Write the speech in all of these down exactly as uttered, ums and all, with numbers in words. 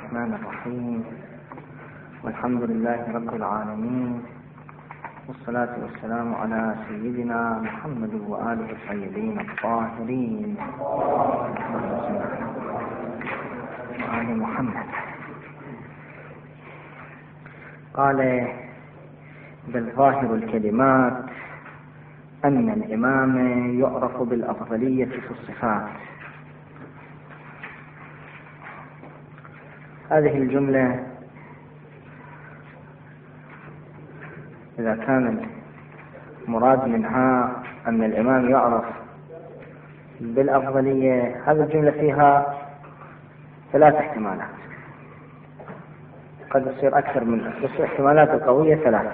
الرحمن الرحيم، والحمد لله رب العالمين، والصلاة والسلام على سيدنا محمد وآله الطيبين الطاهرين وآل محمد. قال: بل ظاهر الكلمات أن الإمام يعرف بالأفضلية في الصفات. هذه الجملة إذا كان المراد منها أن الإمام يعرف بالأفضلية، هذه الجملة فيها ثلاث احتمالات، قد يصير أكثر منها، بس الاحتمالات القوية ثلاثة.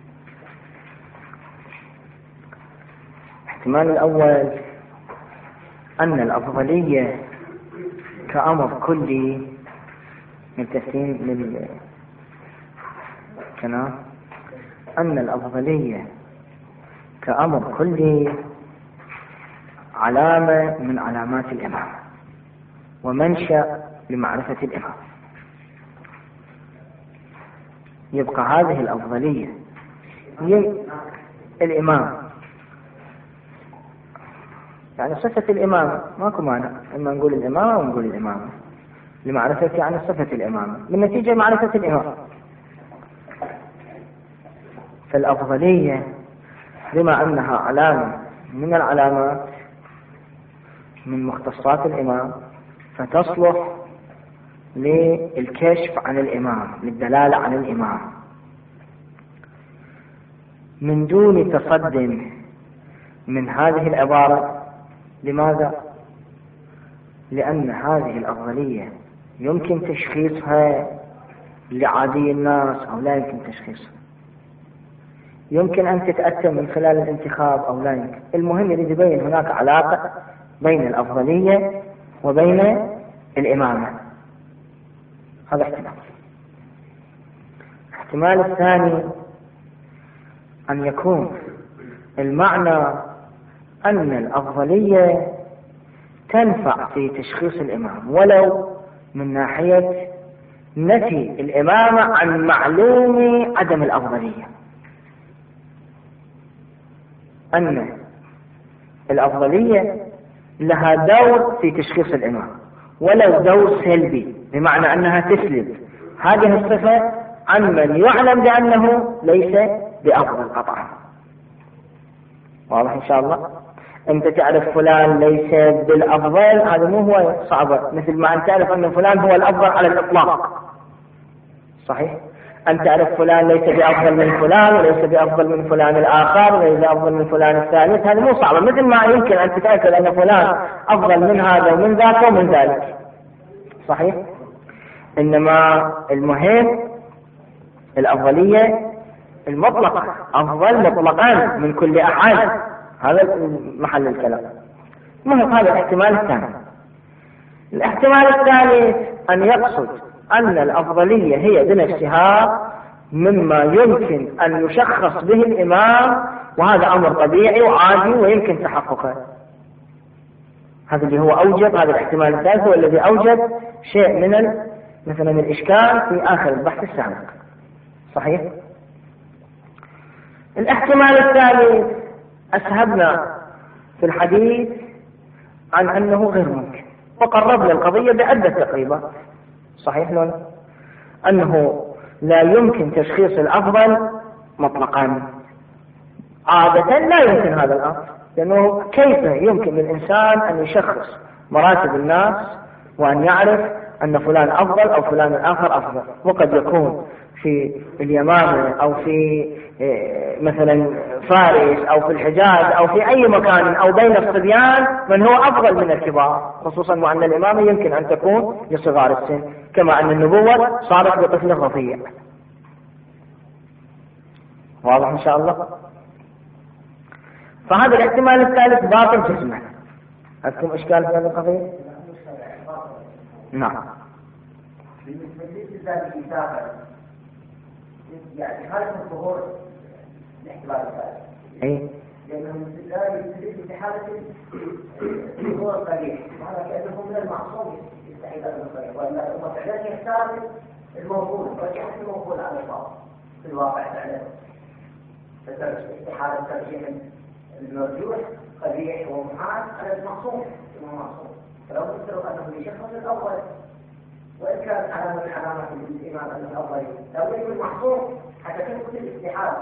الاحتمال الأول أن الأفضلية كأمر كلي من تسليم لل كنا أن الأفضلية كأمر كلي علامة من علامات الإمام ومنشأ لمعرفة الإمام. يبقى هذه الأفضلية الإمام، يعني صفة الإمام ماكو مانع، إما نقول الإمام أو نقول الإمام لمعرفة يعني صفة الإمام من نتيجة معرفة الإمام. فالأفضلية بما أنها علامة من العلامات من مختصات الإمام، فتصلح للكشف عن الإمام، للدلالة عن الإمام من دون تصد من هذه العبارة. لماذا؟ لأن هذه الأفضلية يمكن تشخيصها لعادي الناس أو لا يمكن تشخيصها، يمكن أن تتأتى من خلال الانتخاب أو لا يمكن. المهم يريد يبين هناك علاقة بين الأفضلية وبين الإمامة. هذا احتمال. الاحتمال الثاني أن يكون المعنى أن الأفضلية تنفع في تشخيص الإمام ولو من ناحية نفي الإمامة عن معلوم عدم الأفضلية، أن الأفضلية لها دور في تشخيص الإمام ولو دور سلبي، بمعنى أنها تسلب هذه الصفة عن من يعلم بأنه ليس بأفضل قطعا. واضح إن شاء الله؟ أنت تعرف فلان ليس بالأفضل، هذا مو هو صعبة، مثل ما أنت تعرف أن فلان هو الأفضل على الإطلاق، صحيح؟ أن تعرف فلان ليس بأفضل من فلان وليس بأفضل من فلان الآخر وليس بأفضل من فلان الثالث، هذا مو صعبة، مثل ما يمكن أن تتأكد أن فلان أفضل من هذا ومن ذاك ومن ذلك، صحيح؟ إنما المهم الأفضلية المطلقة، أفضل مطلقا من كل أحد، هذا محل الكلام. مهم. هذا الاحتمال الثاني. الاحتمال الثالث أن يقصد أن الأفضلية هي بنفسها مما يمكن أن يشخص به الإمام، وهذا أمر طبيعي وعادي ويمكن تحققه. هذا اللي هو أوجد، هذا الاحتمال الثالث هو الذي أوجد شيء من مثلا الإشكال في آخر البحث السابق، صحيح؟ الاحتمال الثالث أسهبنا في الحديث عن أنه غير ممكن، وقربنا القضية بعدة تقريبات، صحيح لون؟ أنه لا يمكن تشخيص الأفضل مطلقا، عادة لا يمكن هذا الأمر، لأنه كيف يمكن للإنسان أن يشخص مراتب الناس وأن يعرف أن فلان أفضل أو فلان الآخر أفضل؟ وقد يكون في اليمامة أو في مثلا فارس أو في الحجاز أو في أي مكان أو بين الصبيان من هو أفضل من الكبار، خصوصا وأن الإمامة يمكن أن تكون لصغار السن، كما أن النبوة صارت بطفل رفيع. واضح إن شاء الله؟ فهذا الاحتمال الثالث باطل جزما. عندكم إشكال في هذه القضية؟ نعم. يعني هذا الظهور الاحتمال الثالث، أي لأنه لا يستدل في حالة الظهور القليل، وهذا كأنه من المعصوم يستحيل هذا الطريق، ولا هم فعلا يختار الموضوع ويحط الموضوع على البعض في الواقع فعلا. استحالة ترجيح المرجوح قبيح ومحال على المعصوم ثم معصوم، فلو نفترض أنه يشخص الأول وإن كانت علامة من علامات الإمام الأول لو يكون معصوم حتى تثبت الاستحالة.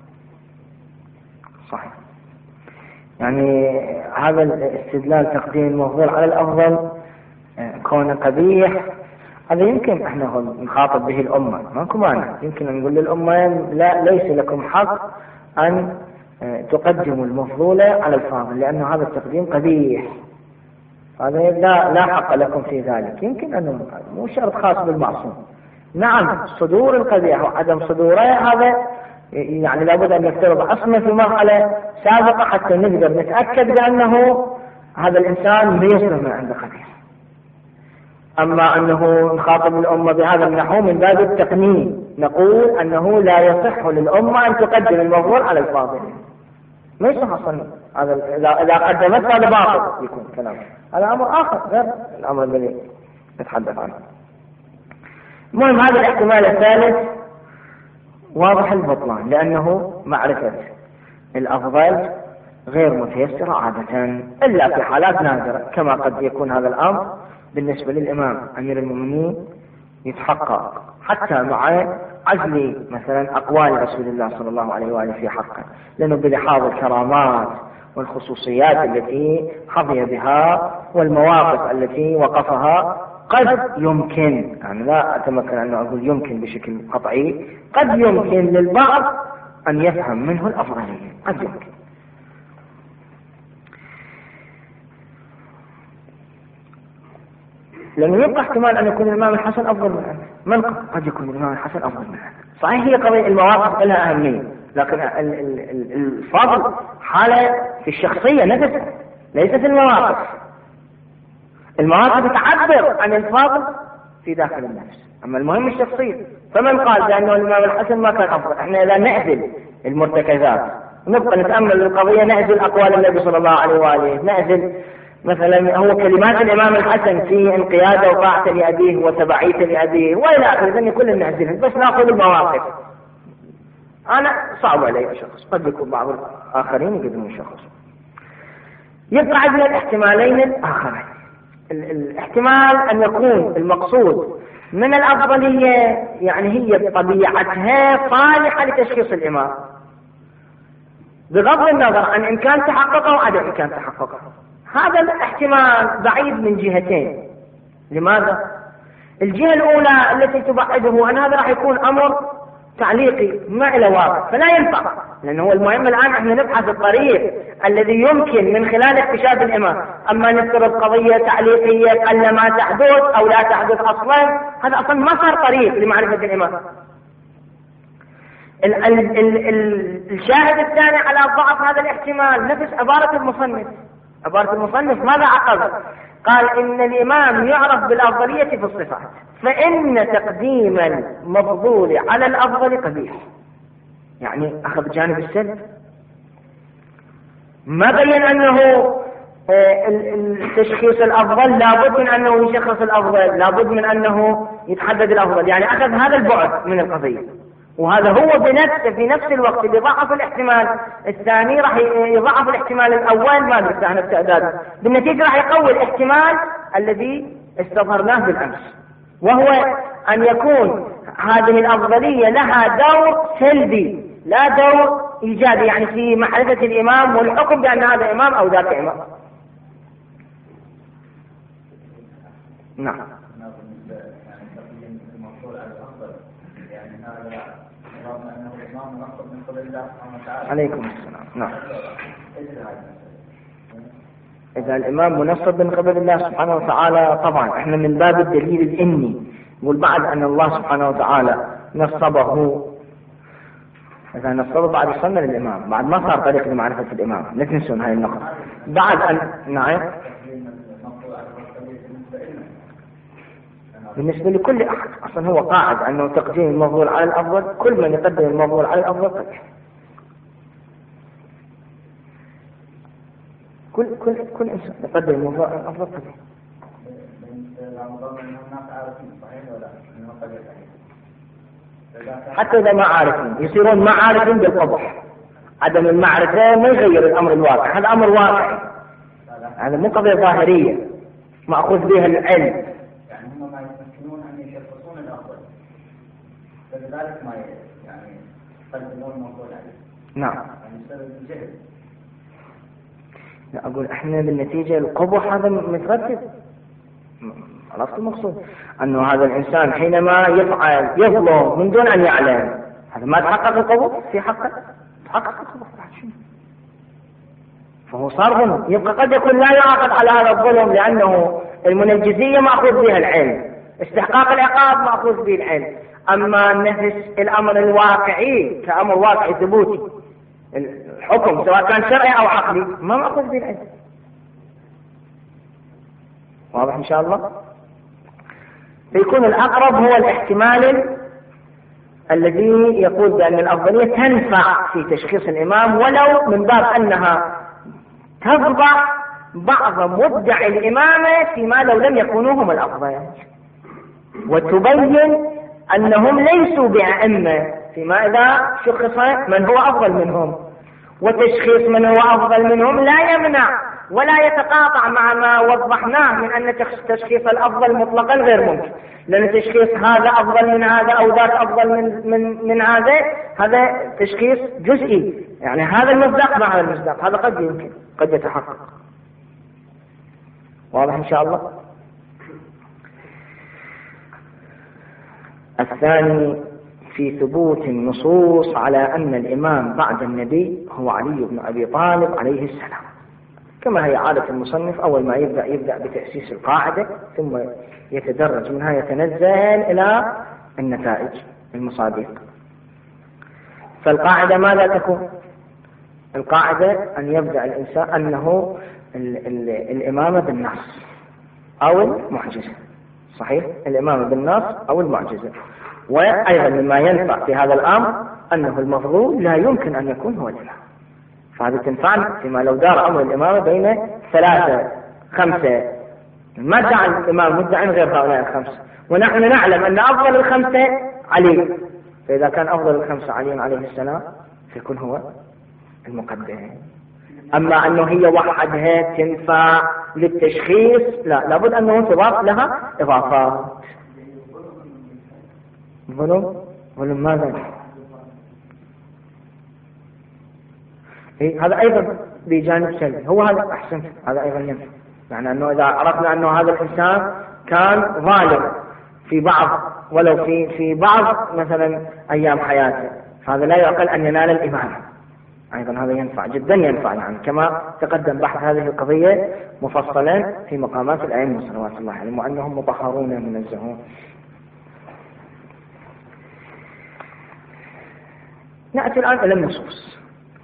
صحيح. يعني هذا الاستدلال تقديم المفضول على الأفضل كونه قبيح، هذا يمكن احنا نخاطب به الأمة، ماكو مانع، يمكن أن نقول للأمة لا ليس لكم حق أن تقدموا المفضول على الفاضل لأن هذا التقديم قبيح، هذا لا لا حق لكم في ذلك. يمكن أنه مو شرط خاص بالمعصوم. نعم صدور القبيح وعدم صدوره هذا يعني لابد أن نفترض أصلا في مرحلة سابقة حتى نقدر نتأكد بأنه هذا الإنسان ما يصدر من عنده قبيح. أما أنه نخاطب الأمة بهذا النحو من باب التقنين، نقول أنه لا يصح للأمة أن تقدم المفضول على الفاضل، ما يصح أصلا هذا. إذا قدمت هذا باطل يكون كلام، هذا أمر آخر غير الأمر الذي نتحدث عنه. المهم هذا الاحتمال الثالث واضح البطلان، لأنه معرفة الأفضل غير متيسرة عادة إلا في حالات نادرة، كما قد يكون هذا الأمر بالنسبة للإمام أمير المؤمنين يتحقق حتى مع عزل مثلا أقوال رسول الله صلى الله عليه وآله في حقه، لأنه بلحاظ الكرامات والخصوصيات التي حظي بها والمواقف التي وقفها قد يمكن، يعني لا أتمكن أن أقول يمكن بشكل قطعي، قد يمكن للبعض أن يفهم منه الأفضلية، قد يمكن. لأنه يبقى احتمال أن يكون الإمام الحسن أفضل من عنه، من قد يكون الإمام الحسن أفضل من عنه. صحيح هي قضية المواقف لها أهمية، لكن الفضل حالة في الشخصية نفسها ليست في المواقف. المواقف تعبر عن الفضل في داخل النفس، أما المهم الشخصية. فمن قال بأنه الإمام الحسن ما كان أفضل، إحنا إذا نعزل المرتكزات نبقى نتأمل القضية، نعزل أقوال النبي صلى الله عليه وآله، نعزل مثلا هو كلمات الإمام الحسن في انقياده وطاعته لأبيه وتبعيته لأبيه وإلى آخره، ذني كل نعزلهم، بس نأخذ المواقف. أنا صعب علي شخص، قد يكون بعض الآخرين يقدمون شخص. يبقى عندنا الاحتمالين الآخرين. الاحتمال أن يكون المقصود من الأفضلية يعني هي بطبيعتها صالحة لتشخيص الإمام، بغض النظر عن إن كان تحققه أو عدم إن كان تحققه. هذا الاحتمال بعيد من جهتين. لماذا؟ الجهة الأولى التي تبعده أن هذا راح يكون أمر تعليقي ما إلى واقع، فلا ينفع، لأنه المهم الآن احنا نبحث الطريق الذي يمكن من خلال اكتشاف الإمام. أما نفترض قضية تعليقية قل ما تحدث أو لا تحدث أصلا، هذا أصلا ما صار طريق لمعرفة الإمام. ال ال ال ال الشاهد الثاني على ضعف هذا الاحتمال نفس عبارة المصنف. عبارة المصنف ماذا عقب؟ قال إن الإمام يعرف بالأفضلية في الصفات، فإن تقديم المفضول على الأفضل قبيح. يعني أخذ جانب السلب، ما بين أنه التشخيص الأفضل لابد من أنه يشخص الأفضل، لابد من أنه يتحدد الأفضل، يعني أخذ هذا البعد من القضية. وهذا هو بنفسه في نفس الوقت اللي ضعف الاحتمال الثاني راح يضعف الاحتمال الأول ما بيستهنى التعداد، بالنتيجة راح يقوي الاحتمال الذي استظهرناه بالأمس، وهو أن يكون هذه الأفضلية لها دور سلبي لا دور إيجابي، يعني في معرفة الإمام والحكم بأن هذا إمام أو ذاك إمام. نعم. عليكم السلام. نعم. إذا الإمام منصب من قبل الله سبحانه وتعالى طبعا احنا من باب الدليل الإني نقول بعد أن الله سبحانه وتعالى نصبه، إذا نصبه بعد السنة للإمام، بعد ما صار طريق لمعرفة الإمام، لا تنسون هاي النقطة. بعد أن نعم بالنسبة لكل أحد أصلا هو قاعد أنه تقديم المفضول على الأفضل، كل من يقدم المفضول على الأفضل قبيح. كل كل كل إنسان يقدم المفضول على الأفضل قبيح. حتى إذا ما عارفين يصيرون ما عارفين بالقبح. عدم المعرفة ما يغير الأمر الواقع، هذا أمر واقعي، هذا مو قضية ظاهرية مأخوذ بها العلم. يعني هم ما يمكنون أن يشخصون الأفضل، فلذلك ما يعني يقدمون المنقول عليه. نعم. يعني بسبب الجهل. لا أقول إحنا بالنتيجة القبح هذا مترتب. عرفت المقصود؟ أنه هذا الإنسان حينما يفعل يظلم من دون أن يعلم، هذا ما تحقق القبح في حقه، تحقق القبح بعد شيء. فهو صار ظلم، يبقى قد يكون لا يعاقب على هذا الظلم لأنه المنجزية مأخوذ بها العلم، استحقاق العقاب مأخوذ به العلم. أما نفس الأمر الواقعي كأمر واقعي ثبوتي، الحكم سواء كان شرعي أو عقلي ما مأخوذ به العلم. واضح إن شاء الله؟ فيكون الأقرب هو الاحتمال الذي يقول بأن الأفضلية تنفع في تشخيص الإمام، ولو من باب أنها تفضح بعض مدعي الإمامة فيما لو لم يكونوا هم الأفضل، وتبين أنهم ليسوا بأئمة فيما إذا شخص من هو أفضل منهم. وتشخيص من هو أفضل منهم لا يمنع ولا يتقاطع مع ما وضحناه من أن تشخيص الأفضل مطلقا غير ممكن، لأن تشخيص هذا أفضل من هذا أو ذاك أفضل من, من, من هذا، هذا تشخيص جزئي، يعني هذا المصداق مع هذا المصداق، هذا قد يمكن قد يتحقق. واضح إن شاء الله؟ الثاني في ثبوت النصوص على أن الإمام بعد النبي هو علي بن أبي طالب عليه السلام، كما هي عادة المصنف، أول ما يبدأ يبدأ بتأسيس القاعدة ثم يتدرج منها يتنزل إلى النتائج المصادق. فالقاعدة ماذا تكون؟ القاعدة أن يبدأ الإنسان أنه ال ال الإمامة بالنص أو المعجزة، صحيح؟ الإمامة بالنص أو المعجزة. وأيضا مما ينفع في هذا الأمر أنه المفضول لا يمكن أن يكون هو الإمام، فهذا تنفعنا فيما لو دار أمر الإمامة بين ثلاثة خمسة، ما ادعى الإمام مدعي غير هؤلاء الخمسة، ونحن نعلم أن أفضل الخمسة علي، فإذا كان أفضل الخمسة علي عليه السلام فيكون هو المقدم. أما أنه هي وحدها تنفع للتشخيص لا، لابد أنه تضاف لها إضافات. ظلم ظلم ماذا؟ إيه هذا أيضا بجانب سلبي، هو هذا أحسن، هذا أيضا ينفع، يعني أنه إذا عرفنا أنه هذا الإنسان كان ظالم في بعض ولو في في بعض مثلا أيام حياته، هذا لا يعقل أن ينال الإمامة، أيضا هذا ينفع جدا ينفع، يعني كما تقدم بحث هذه القضية مفصلا في مقامات الأئمة صلوات الله عليهم وأنهم مطهرون منزهون. نأتي الآن إلى النصوص.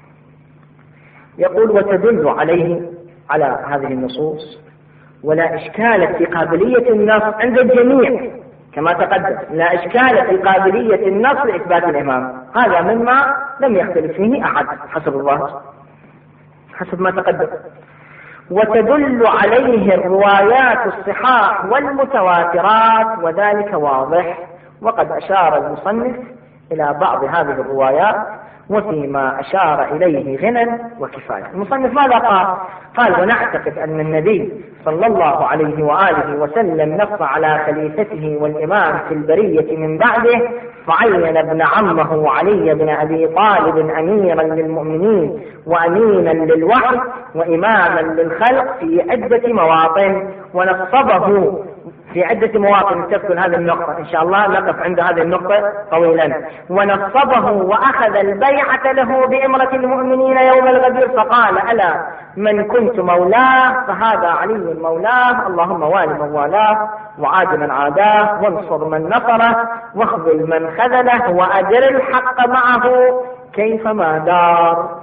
يقول وتدل عليه على هذه النصوص ولا إشكال في قابلية النص عند الجميع كما تقدم، لا إشكال في قابلية النص لإثبات الإمام، هذا مما لم يختلف فيه أحد حسب الله حسب ما تقدم. وتدل عليه الروايات الصحاح والمتواترات وذلك واضح، وقد أشار المصنف إلى بعض هذه الروايات وفيما أشار إليه غنى وكفاية. المصنف ماذا قال؟ قال ونعتقد أن النبي صلى الله عليه وآله وسلم نص على خليفته والإمام في البرية من بعده، فعين ابن عمه علي بن أبي طالب أميرا للمؤمنين وأمينا للوحي وإماما للخلق في عدة مواطن، ونصبه في عدة مواطن تذكر هذه النقطة إن شاء الله، نقف عند هذه النقطة طويلا. ونصبه وأخذ البيعة له بإمرة المؤمنين يوم الغدير، فقال ألا من كنت مولاه فهذا علي مولاه، اللهم وال من والاه وعاد من عاداه وانصر من نصره واخذل من خذله وأجر الحق معه كيفما دار.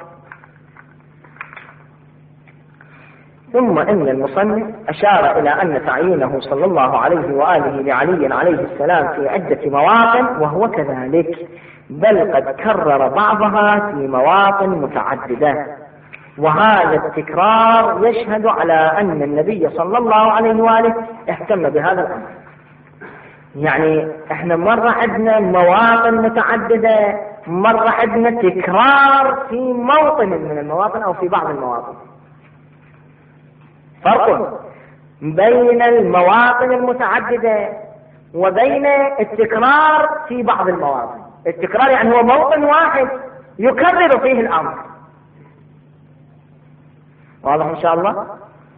ثم إن المصنف أشار إلى أن تعيينه صلى الله عليه وآله لعلي عليه السلام في عدة مواطن وهو كذلك، بل قد كرر بعضها في مواطن متعددة. وهذا التكرار يشهد على أن النبي صلى الله عليه وآله اهتم بهذا الأمر. يعني احنا مرة عندنا مواطن متعددة، مرة عندنا تكرار في موطن من المواطن أو في بعض المواطن. فرق بين المواطن المتعددة وبين التكرار في بعض المواطن. التكرار يعني هو موطن واحد يكرر فيه الأمر. واضح إن شاء الله؟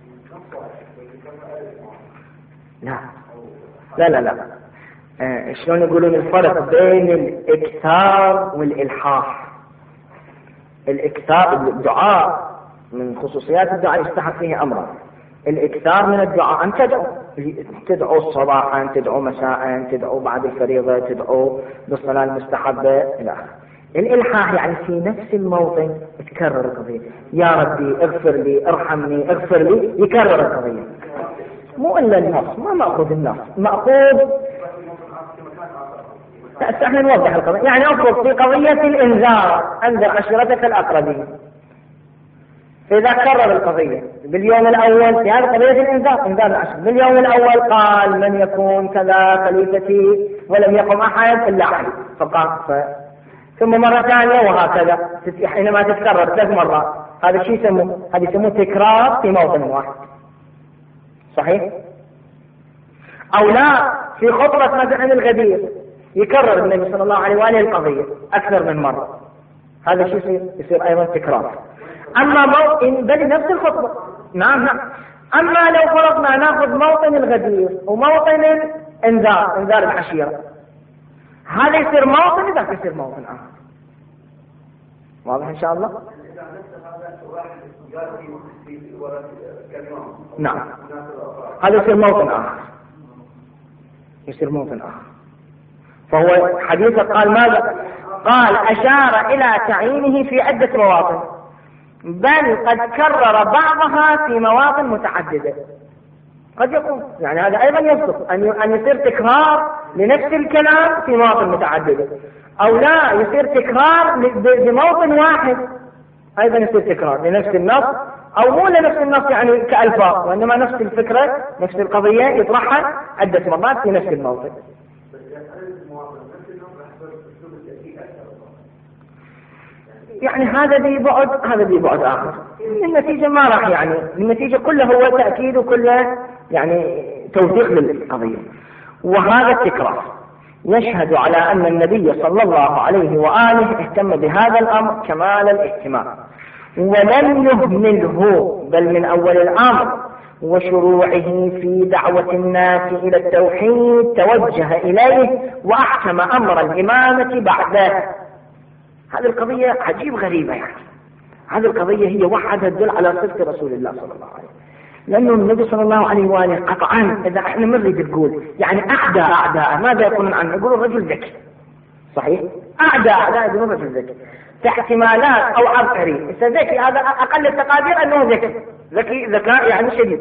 لا لا لا, لا. آه شلون يقولون الفرق بين الإكثار والإلحاح؟ الإكثار الدعاء من خصوصيات الدعاء يستحق فيه أمرا. الإكثار من الدعاء أن تدعو تدعو صباحا، تدعو مساء، تدعو بعد الفريضة، تدعو بالصلاة المستحبة إلى آخره. الإلحاح يعني في نفس الموطن تكرر القضية، يا ربي اغفر لي ارحمني اغفر لي، يكرر القضية. مو إلا النص، ما مأخذ النص، مأخذ احنا نوضح القضية. يعني أفرض في قضية الإنذار، أنذر عشيرتك الأقربين، إذا كرر القضية باليوم الأول في هذه قضية الإنذار، إنذار العشر، باليوم الأول قال من يكون كذا خليفتي ولم يقم أحد إلا علي، فقام ف... ثم مرة ثانية وهكذا، حينما تتكرر ثلاث مرات، هذا شيء يسموه هذا يسموه تكرار في موطن واحد. صحيح؟ أو لا، في خطبة مثلا الغدير يكرر النبي صلى الله عليه وآله القضية أكثر من مرة، هذا شيء يصير, يصير أيضا تكرار. أما موطن بل نفس الخطبة، نعم نعم. أما لو فرضنا نأخذ موطن الغدير وموطن الإنذار، إنذار العشيرة، هذا يصير موطن ذاك يصير موطن آخر. واضح إن شاء الله؟ نعم، هذا يصير موطن آخر، يصير موطن آخر. فهو حديث قال ماذا؟ قال أشار إلى تعيينه في عدة مواطن، بل قد كرر بعضها في مواطن متعددة. قد يكون يعني هذا أيضا يصدق أن يصير تكرار لنفس الكلام في مواطن متعددة، أو لا يصير تكرار بموطن واحد أيضا يصير تكرار لنفس النص، أو مو لنفس النص يعني كألفاظ، وإنما نفس الفكرة نفس القضية يطرحها عدة مرات في نفس الموطن. يعني هذا ببعد هذا ببعد آخر. النتيجة ما راح يعني النتيجة كلها هو تأكيد وكلها يعني توثيق للقضية. وهذا التكرار يشهد على أن النبي صلى الله عليه وآله اهتم بهذا الأمر كمال الاهتمام، ولم يهمله، بل من أول الأمر وشروعه في دعوة الناس إلى التوحيد توجه إليه وأحكم أمر الإمامة بعده. هذه القضية عجيب غريبة، يعني هذه القضية هي وحدها تدل على صدق رسول الله صلى الله عليه وسلم، لأنه النبي صلى الله عليه وآله قطعا إذا احنا نريد نقول يعني أعدى أعداء ماذا يقولون عنه؟ يقولون رجل ذكي. صحيح؟ أعدى أعداء يقولون رجل ذكي في احتمالات أو عبقري. ذكي هذا أقل التقادير أنه ذكي، ذكي ذكاء يعني شديد.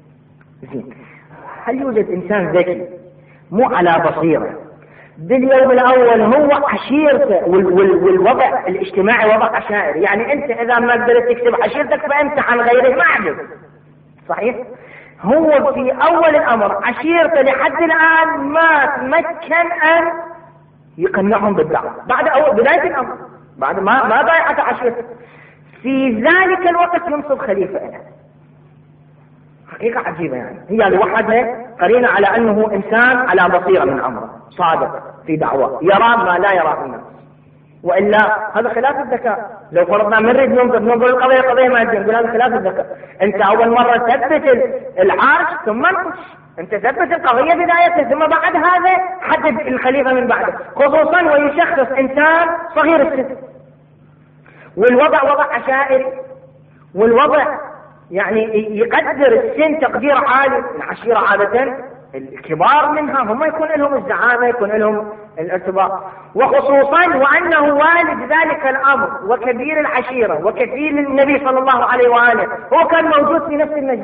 هل يوجد إنسان ذكي مو على بصيرة باليوم الأول هو عشيرته والوضع الاجتماعي وضع عشائر؟ يعني أنت إذا ما قدرت تكتب عشيرتك فأنت عن غيره ما عجب. صحيح؟ هو في أول الأمر عشيرته لحد الآن ما تمكن أن يقنعهم بالدعوة بعد أول بداية الأمر، بعد ما ما ضايعت عشيرته. في ذلك الوقت ينصب خليفة له. حقيقة عجيبة، يعني هي لوحدها قرينة على أنه إنسان على بصيرة من أمره، صادق في دعوة، يرى ما لا يرى الناس. وإلا هذا خلاف الذكاء. لو فرضنا نريد ننظر ننظر القضية قضية ما يجب نقول هذا خلاف الذكاء. أنت أول مرة تثبت العرش ثم انقش، أنت ثبت القضية بداية ثم بعد هذا حدد الخليفة من بعده، خصوصا ويشخص إنسان صغير السن، والوضع وضع عشائري، والوضع يعني يقدر السن تقدير عالي. العشيرة عادة الكبار منها هم يكون لهم الزعامة، يكون لهم الارتباط، وخصوصا وأنه والد ذلك الأمر وكبير العشيرة وكفيل النبي صلى الله عليه وآله هو كان موجود في نفس المجلس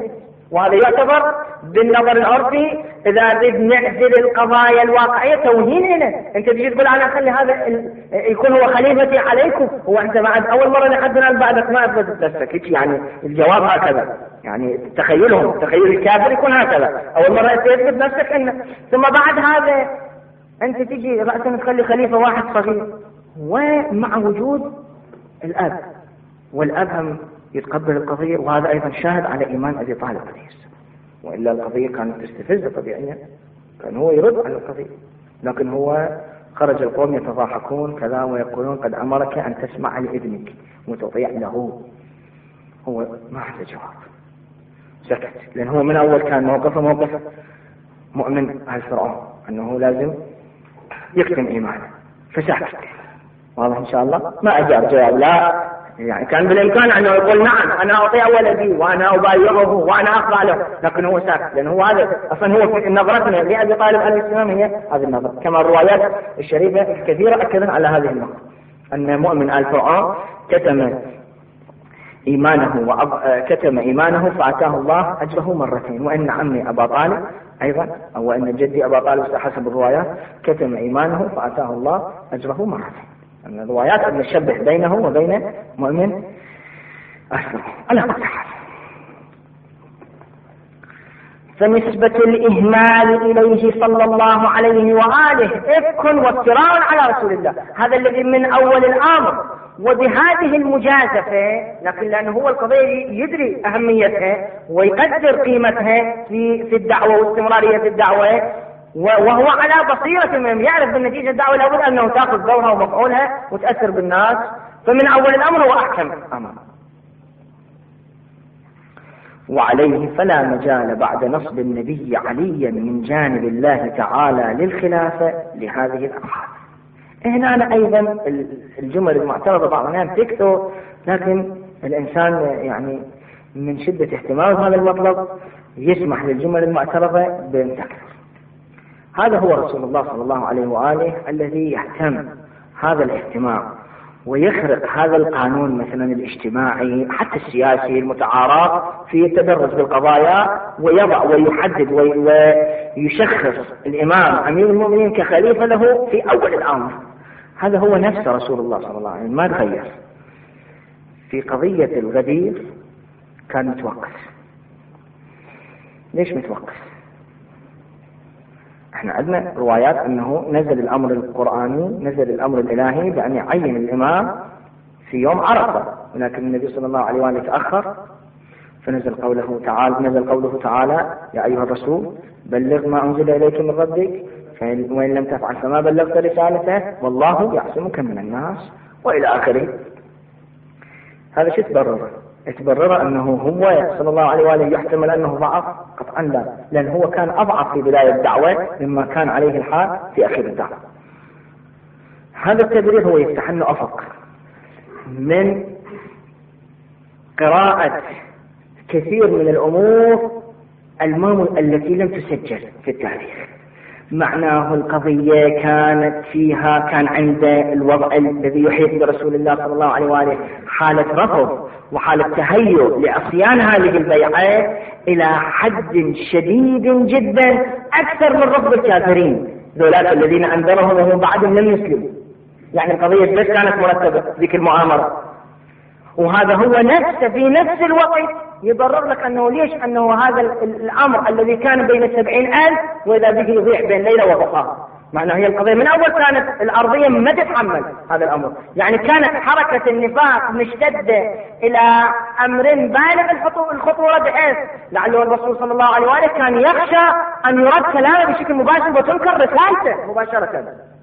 وهذا يعتبر بالنظر العرفي إذا نريد نعزل القضايا الواقعية توهين هنا. أنت تجي تقول أنا أخلي هذا يكون هو خليفتي عليكم، هو أنت بعد أول مرة لحدنا بعدك ما أثبتت نفسك. يعني الجواب هكذا، يعني تخيلهم تخيل الكافر يكون هكذا، أول مرة تثبت نفسك إنه، ثم بعد هذا أنت تجي رأسا تخلي خليفة واحد صغير ومع وجود الأب، والأب هم يتقبل القضية. وهذا أيضا شاهد على إيمان أبي طالب عليه السلام، وإلا القضية كانت تستفز طبيعيا، كان هو يرد على القضية، لكن هو خرج القوم يتضاحكون كذا ويقولون قد أمرك أن تسمع لابنك وتطيع له. هو ما عنده جواب، سكت، لأن هو من أول كان موقفه موقف مؤمن على فرعون أنه لازم يختم إيمانه، فسكت. واضح إن شاء الله؟ ما أجاب جواب، لا يعني كان بالإمكان أنه يقول نعم أنا أطيع ولدي وأنا أبايعه وأنا أخضع له، لكن هو ساكت، لأنه هو هذا أصلا هو في نظرتنا لأبي طالب عليه السلام هي هذه النظرة، كما الروايات الشريفة الكثيرة أكدت على هذه النقطة، أن مؤمن آل فرعون كتم إيمانه وكتم إيمانه فأتاه الله أجره مرتين، وإن عمي أبا طالب أيضا أو أن جدي أبا طالب حسب الروايات كتم إيمانه فأتاه الله أجره مرتين. أن الروايات أن نشبه بينه وبين مؤمن أكثر على كل حال. فنسبة الإهمال إليه صلى الله عليه وآله إفك وافتراء على رسول الله، هذا الذي من أول الأمر وبهذه المجازفة، لكن لأنه هو القضية يدري أهميتها ويقدر قيمتها في في الدعوة واستمرارية الدعوة، وهو على بصيرة من يعرف بالنتيجة الدعوة لابد أنه تأخذ دورها ومفعولها وتأثر بالناس، فمن أول الأمر هو أحكم أمر. وعليه فلا مجال بعد نصب النبي عليا من جانب الله تعالى للخلافة لهذه الأبحاث. هنا أنا أيضا الجمل المعترضة بعض الناس تكثر، لكن الإنسان يعني من شدة اهتمامه هذا المطلب يسمح للجمل المعترضة بأن تكثر. هذا هو رسول الله صلى الله عليه وآله الذي يهتم هذا الاهتمام ويخرق هذا القانون مثلا الاجتماعي حتى السياسي المتعارف في التدرج بالقضايا، ويضع ويحدد ويشخص الإمام أمير المؤمنين كخليفة له في أول الأمر. هذا هو نفس رسول الله صلى الله عليه وسلم، ما تغير. في قضية الغدير كان متوقف. ليش متوقف؟ احنا عندنا روايات انه نزل الامر القرآني، نزل الامر الالهي بان يعين الامام في يوم عرفة، ولكن النبي صلى الله عليه وآله تأخر، فنزل قوله تعالى نزل قوله تعالى يا ايها الرسول بلغ ما انزل اليك من ربك وان لم تفعل فما بلغت رسالته والله يعصمك من الناس والى اخره. هذا شو تبرر؟ تبرر أنه هو صلى الله عليه وآله يحتمل أنه ضعف؟ قطعا لا، لأن هو كان أضعف في بداية الدعوة مما كان عليه الحال في أخير الدعوة. هذا التبرير هو يفتح لنا أفق من قراءة كثير من الأمور المامون التي لم تسجل في التاريخ. معناه القضية كانت فيها كان عند الوضع الذي يحيط برسول الله صلى الله عليه وآله حالة رفض وحالة تهيؤ لعصيان هذه البيعة إلى حد شديد جدا، أكثر من رفض الكافرين ذولاك الذين أنذرهم وهم بعدهم لم يسلموا. يعني القضية بس كانت مرتبة ذيك المؤامرة، وهذا هو نفسه في نفس الوقت يبرر لك أنه ليش أنه هذا الأمر الذي كان بين سبعين ألف وإذا به يضيع بين ليلة وضحاها. معناه هي القضية من أول كانت الأرضية ما تتحمل هذا الأمر، يعني كانت حركة النفاق مشتدة إلى أمر بالغ الخطورة، بحيث لعله الرسول صلى الله عليه وآله كان يخشى أن يرد كلامه بشكل مباشر وتنكر رسالته مباشرة،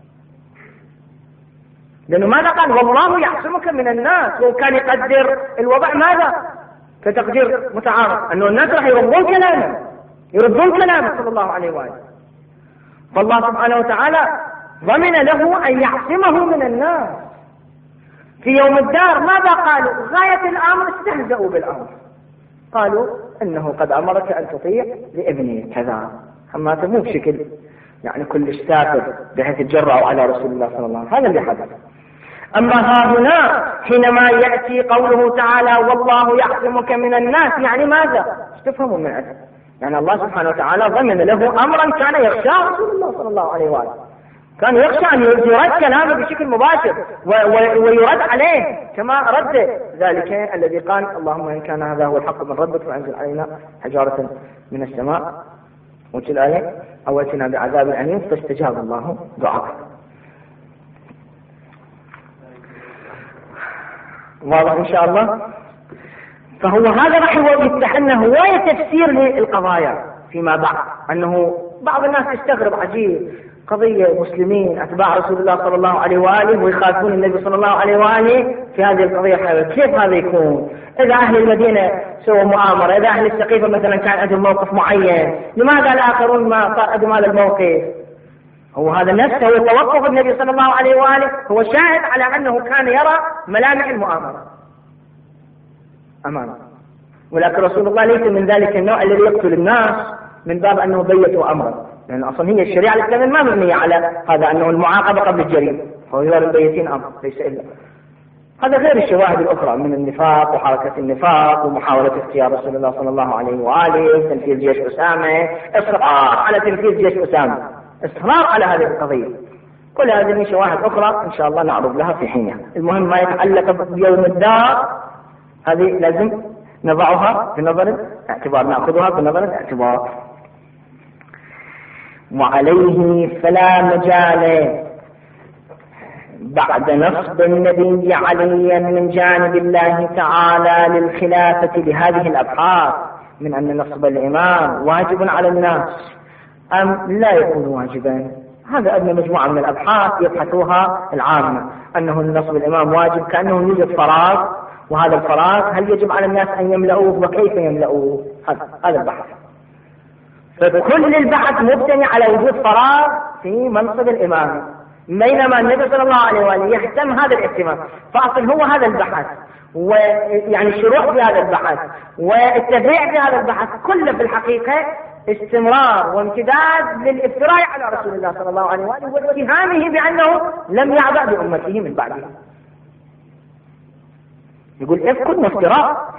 لأنه ماذا قال؟ والله يعصمك من الناس. وكان يقدر الوضع ماذا؟ كتقدير متعارف أنه الناس راح يردون كلامه يردون كلامه صلى الله عليه وآله، فالله سبحانه وتعالى ضمن له أن يعصمه من الناس. في يوم الدار ماذا قالوا؟ غاية الأمر استهزأوا بالأمر، قالوا إنه قد أمرك أن تطيع لابني كذا، أما مو بشكل يعني كل سافر بحيث تجرأوا على رسول الله صلى الله عليه وسلم. هذا اللي حدث. أما ها هنا حينما يأتي قوله تعالى والله يعصمك من الناس، يعني ماذا؟ تفهموا من هذا؟ يعني الله سبحانه وتعالى ضمن له أمرا كان يخشاه رسول الله صلى الله عليه وآله، كان يخشى أن يرد كلامه بشكل مباشر ويرد عليه كما رد ذلك الذي قال اللهم إن كان هذا هو الحق من ربك فأنزل علينا حجارة من السماء، وفي الآية أو ائتنا بعذاب أليم، فاستجاب الله دعاءه. واضح إن شاء الله؟ فهو هذا راح يفتح لنا هواية تفسير للقضايا فيما بعد، أنه بعض الناس يستغرب عجيب قضية مسلمين أتباع رسول الله صلى الله عليه وآله ويخالفون النبي صلى الله عليه وآله في هذه القضية حيوة. كيف هذا يكون؟ إذا أهل المدينة سووا مؤامرة، إذا أهل السقيفة مثلا كان عندهم موقف معين، لماذا الآخرون ما قادوا هذا الموقف؟ هو هذا نفسه هو توقف النبي صلى الله عليه وآله، هو شاهد على أنه كان يرى ملامح المؤامرة أمامه، ولكن رسول الله ليس من ذلك النوع الذي يقتل الناس من باب أنه بيتوا أمرا، لأن يعني أصلا هي الشريعة الإسلامية ما مبنية على هذا أنه المعاقبة قبل الجريمة، فهو يرى البيتين أمر ليس إلا هذا، غير الشواهد الأخرى من النفاق وحركة النفاق ومحاولة اختيار رسول الله صلى الله عليه وآله، تنفيذ جيش أسامة، إصرار على تنفيذ جيش أسامة، إصرار على هذه القضية، كل هذه شواهد أخرى إن شاء الله نعرض لها في حينها. المهم ما يتعلق بيوم الدار هذه لازم نضعها بنظر الاعتبار، نأخذها بنظر الاعتبار. وعليه فلا مجال بعد نصب النبي عليا من جانب الله تعالى للخلافة لهذه الأبحاث من أن نصب الإمام واجب على الناس أم لا يكون واجبا. هذا أدنى مجموعة من الأبحاث يبحثوها العامة، أنه نصب الإمام واجب كأنه يوجد فراغ، وهذا الفراغ هل يجب على الناس أن يملؤوه وكيف يملؤوه، هذا البحث. فكل البحث مبتني على وجود فراغ في منصب الإمام، بينما النبي صلى الله عليه وآله يهتم هذا الاهتمام، فأصل هو هذا البحث ويعني الشروع في هذا البحث والتفريع في هذا البحث كله في الحقيقة استمرار وامتداد للافتراء على رسول الله صلى الله عليه وآله واتهامه بأنه لم يعبأ بأمته من بعده. يقول افكر افتراء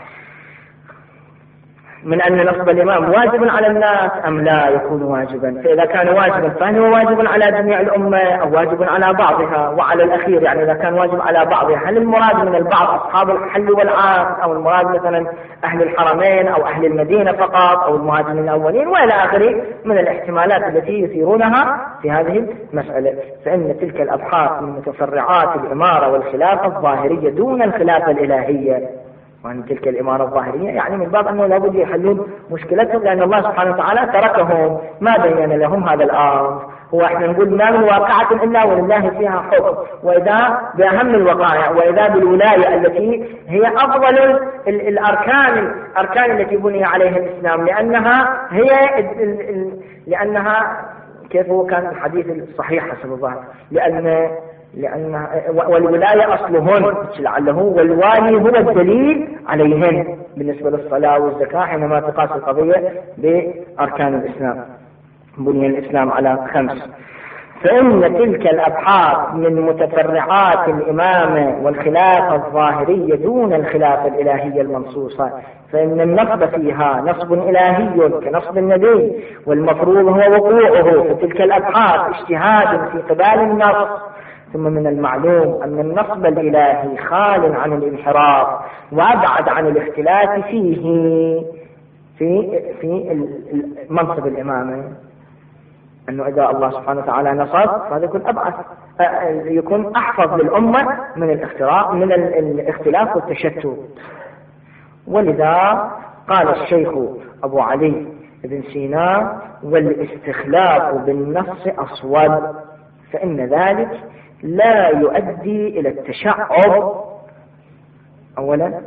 من أن نصب الإمام واجب على الناس أم لا يكون واجبا، فإذا كان واجبا فهل هو واجب على جميع الأمة أو واجب على بعضها؟ وعلى الأخير يعني إذا كان واجب على بعضها هل المراد من البعض أصحاب الحل والعقد أو المراد مثلا أهل الحرمين أو أهل المدينة فقط أو المهاجرين الأولين وإلى آخره من الاحتمالات التي يثيرونها في هذه المسألة. فإن تلك الأبحاث من متفرعات الإمارة والخلافة الظاهرية دون الخلافة الإلهية، وأن تلك الإمارة الظاهرية يعني من باب أنه لابد يحلون مشكلتهم، لأن الله سبحانه وتعالى تركهم ما بين لهم هذا الأمر. هو احنا نقول ما من واقعة إلا ولله فيها حكم، وإذا بأهم الوقائع وإذا بالولاية التي هي أفضل الأركان الأركان التي بني عليها الإسلام، لأنها هي لأنها كيف هو كان الحديث الصحيح حسب الظاهر، لأن لأن والولاية أصلهن لعله والوالي هو الدليل عليهن بالنسبة للصلاة والزكاة حينما تقاس القضية بأركان الإسلام. بني الإسلام على خمس. فإن تلك الأبحاث من متفرعات الإمامة والخلافة الظاهرية دون الخلافة الإلهية المنصوصة، فإن النصب فيها نصب إلهي كنصب النبي، والمفروض هو وقوعه في تلك الأبحاث اجتهاد في قبال النص. ثم من المعلوم أن النصب الإلهي خال عن الانحراف وأبعد عن الاختلاف فيه في في منصب الإمامة، أنه إذا الله سبحانه وتعالى نصب فهذا يكون أبعد، يكون أحفظ للأمة من الاختراق من الاختلاف والتشتت. ولذا قال الشيخ أبو علي بن سينا والاستخلاف بالنص أصوب، فإن ذلك لا يؤدي إلى التشعب أولا،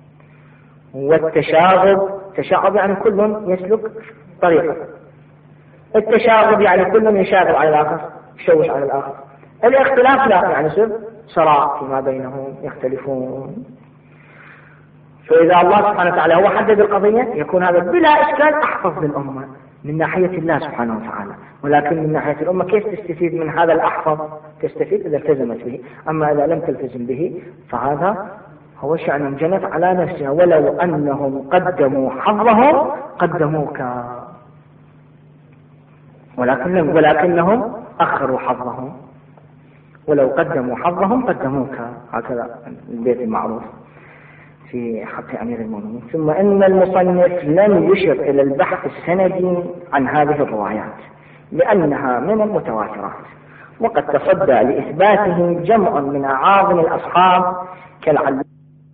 والتشاغب تشعب يعني كل يسلك طريقة، التشاغب يعني كل يشاغب على الآخر يشوش على الآخر، الاختلاف لا يعني سب صراع فيما بينهم يختلفون. فإذا الله سبحانه وتعالى هو حدد القضية يكون هذا بلا إشكال أحفظ للأمة من ناحية الله سبحانه وتعالى، ولكن من ناحية الأمة كيف تستفيد من هذا الأحفظ؟ تستفيد إذا التزمت به، أما إذا لم تلتزم به فهذا هو شأن جنت على نفسها. ولو أنهم قدموا حظهم قدموك، ولكن ولكنهم أخروا حظهم، ولو قدموا حظهم قدموك، هكذا البيت المعروف في حق أمير المؤمنين. ثم إن المصنف لم يشر إلى البحث السندي عن هذه الروايات لأنها من المتواترات، وقد تصدى لإثباته جمع من أعاظم الأصحاب كالعلامة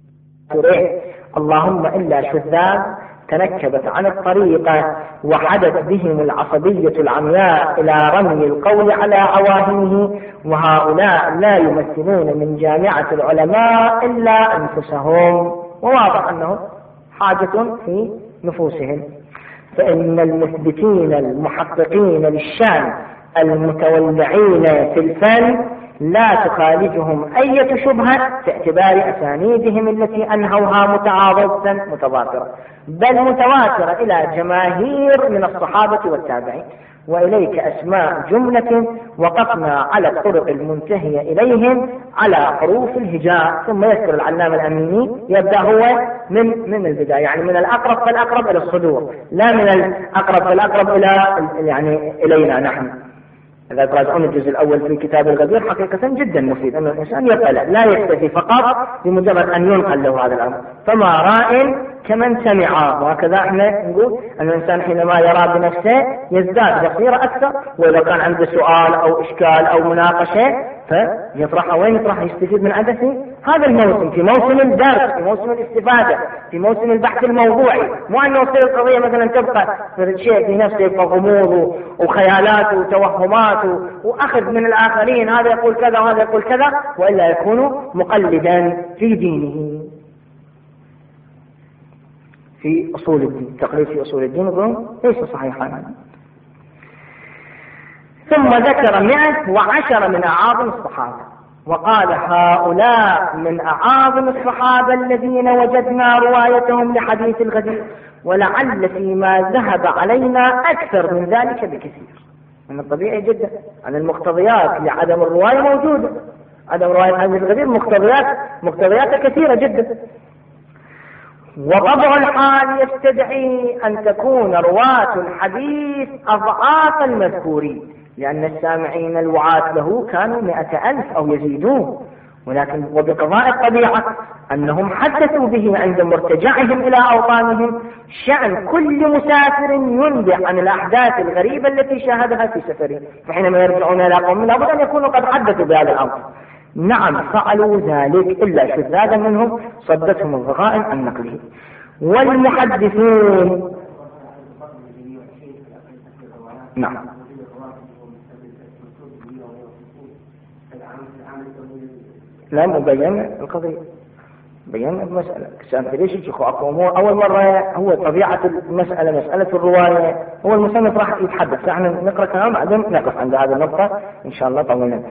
اللهم إلا شذاذ تنكبت عن الطريقة وحدث بهم العصبية العمياء إلى رمي القول على عواهنه، وهؤلاء لا يمثلون من جامعة العلماء إلا أنفسهم، وواضح أنه حاجة في نفوسهم. فإن المثبتين المحققين للشأن المتولعين في الفن لا تخالجهم أي شبهة في اعتبار أسانيدهم التي أنهوها متعارضة متواترة، بل متواترة إلى جماهير من الصحابة والتابعين. وإليك أسماء جملة وقفنا على الطرق المنتهية إليهم على حروف الهجاء. ثم يذكر العلامة الأميني يبدأ هو من من البداية، يعني من الأقرب فالأقرب إلى الصدور، لا من الأقرب فالأقرب إلى يعني إلينا نحن. إذا تراجعون الجزء الأول في كتاب الغدير حقيقة جدا مفيد أن الإنسان يطلع، لا يكتفي فقط بمجرد أن ينقل له هذا الأمر، فما راء كمن سمع. وهكذا احنا نقول أن الإنسان حينما يرى بنفسه يزداد بصيرة أكثر، وإذا كان عنده سؤال أو إشكال أو مناقشة فيطرحها وين يطرح يستفيد من عدسه هذا الموسم، في موسم الدرس، في موسم الاستفادة، في موسم البحث الموضوعي، مو أنه يصير القضية مثلا تبقى في شيء في نفسه غموض وخيالات وتوهمات وأخذ من الآخرين هذا يقول كذا وهذا يقول كذا، وإلا يكون مقلدا في دينه. في أصول الدين، تقليد في أصول الدين يقولون ليس صحيحا. ثم ذكر مئة وعشر من أعاظم الصحابة، وقال هؤلاء من أعاظم الصحابة الذين وجدنا روايتهم لحديث الغدير، ولعل فيما ذهب علينا أكثر من ذلك بكثير. من الطبيعي جدا أن المقتضيات لعدم الرواية موجودة، عدم رواية حديث الغدير مقتضيات مقتضيات كثيرة جدا، وطبع الحال يستدعي أن تكون رواة الحديث أضعاف المذكورين، لأن السامعين الوعاة له كانوا مئة ألف أو يزيدون، ولكن وبقضاء الطبيعة أنهم حدثوا به عند مرتجعهم إلى أوطانهم. شأن كل مسافر ينبئ عن الأحداث الغريبة التي شاهدها في سفره، فحينما يرجعون إلى قوم لابد أن يكونوا قد حدثوا بهذا الأمر. نعم فعلوا ذلك إلا شذاذا منهم صدتهم الضغائن عن نقله. والمحدثون نعم لا مبين القضية، بين المسألة. كسان ليش يشوفوا أقوم أول مرة هو طبيعة المسألة مسألة الرواية، هو المصنف راح يتحدث، نحن نقرأ كلام بعدين نقف عند هذه النقطة إن شاء الله طولنا.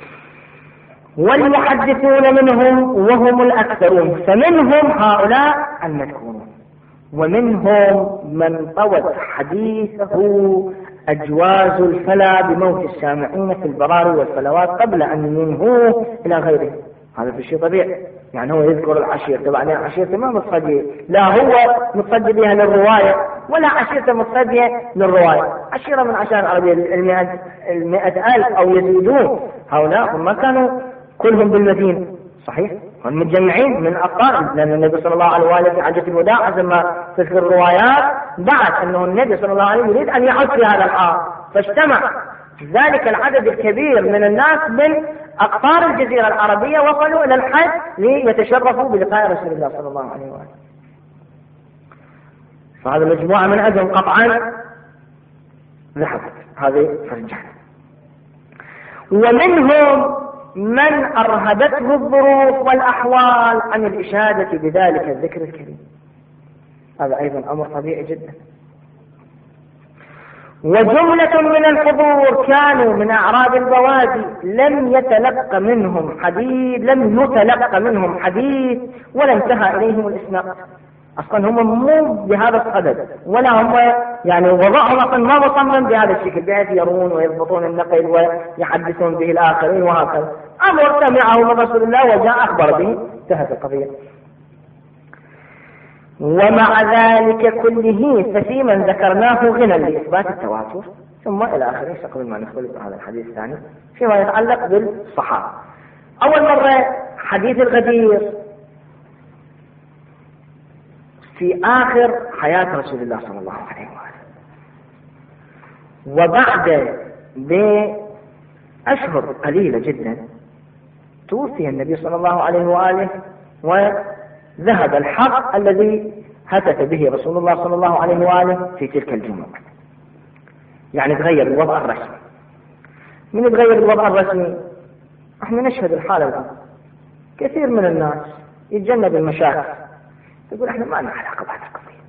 والمحدثون منهم وهم الأكثرون، فمنهم هؤلاء المذكورون، ومنهم من طوت حديثه أجواز الفلا بموت السامعين في البراري والفلوات قبل أن ينهوه إلى غيره. هذا في شيء طبيعي، يعني هو يذكر العشيرة، بعدين عشيرة ما متصدية، لا هو متصدي بها للرواية ولا عشيرة متصدية للرواية. عشيرة من عشان العربية المئة, المئة ألف أو يزيدون، هؤلاء ما كانوا كلهم بالمدينة صحيح، هم متجمعين من أقارب، لأن النبي صلى الله عليه وآله في حجة الوداع عندما تذكر الروايات بعد أنه النبي صلى الله عليه وآله يريد أن يحج في هذا الحار، فاجتمع ذلك العدد الكبير من الناس من أقطار الجزيرة العربية وصلوا إلى الحج ليتشرفوا بلقاء رسول الله صلى الله عليه وآله. فهذه المجموعة من أجل قطعا ذهبت هذه فرجعت. ومنهم من أرهبته الظروف والأحوال عن الإشادة بذلك الذكر الكريم، هذا أيضا أمر طبيعي جدا. وجملة من الحضور كانوا من أعراب البوادي لم يتلقى منهم حديث لم يتلقى منهم حديث ولا انتهى إليهم الإسناد. أصلا هم مو بهذا الصدد، ولا هم يعني وضعهم أصلا ما مصمم بهذا الشكل بحيث يرون ويضبطون النقل ويحدثون به الآخرين وهكذا. أمر سمعه من رسول الله وجاء أخبر به، انتهت القضية. ومع ذلك كله ففيما ذكرناه غنى لإثبات التواتر. ثم إلى آخره قبل ما ندخل هذا الحديث الثاني فيما يتعلق بالصحابة. أول مرة حديث الغدير في آخر حياة رسول الله صلى الله عليه وآله، وبعد بأشهر قليلة جدا توفي النبي صلى الله عليه وآله، وذهب الحق الذي هتف به رسول الله صلى الله عليه وآله في تلك الجمعة. يعني تغير الوضع الرسمي. من يتغير الوضع الرسمي؟ احنا نشهد الحالة الآن، كثير من الناس يتجنب المشاكل، يقول احنا ما لنا علاقة بهذه القضية.